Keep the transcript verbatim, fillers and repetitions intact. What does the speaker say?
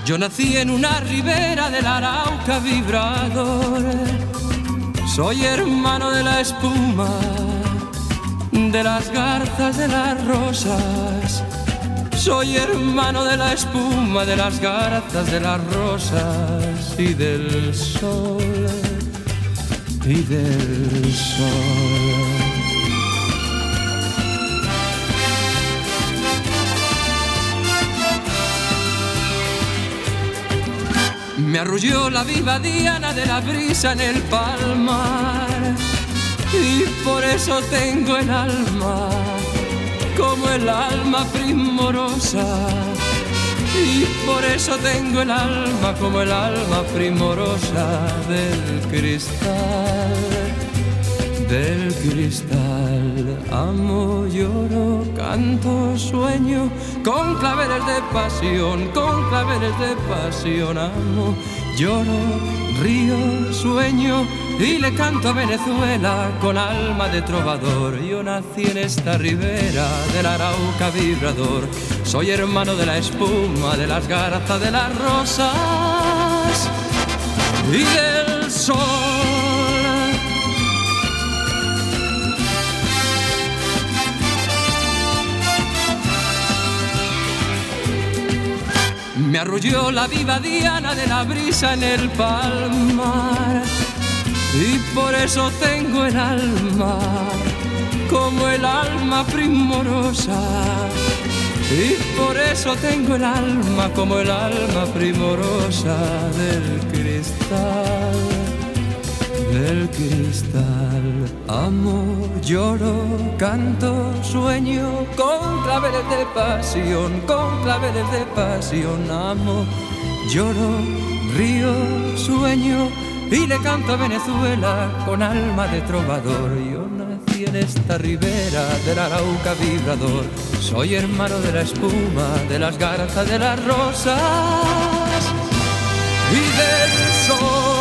Yo nací en una ribera del Arauca vibrador. Soy hermano de la espuma, de las garzas, de las rosas. Soy hermano de la espuma, de las garzas, de las rosas y del sol, y del sol. Me arrulló la viva diana de la brisa en el palmar y por eso tengo el alma como el alma primorosa, y por eso tengo el alma como el alma primorosa del cristal, del cristal. Amo, lloro, canto, sueño con claveles de pasión, con claveles de pasión. Amo, lloro, río, sueño y le canto a Venezuela con alma de trovador. Yo nací en esta ribera del Arauca vibrador. Soy hermano de la espuma, de las garzas, de las rosas y del sol. Me arrulló la viva diana de la brisa en el palmar y por eso tengo el alma como el alma primorosa, y por eso tengo el alma como el alma primorosa del cristal, del cristal. Amo, lloro, canto, sueño con claveles de pasión, con claveles de pasión. Amo, lloro, río, sueño y le canto a Venezuela con alma de trovador. Yo nací en esta ribera del Arauca vibrador. Soy hermano de la espuma, de las garzas, de las rosas y del sol.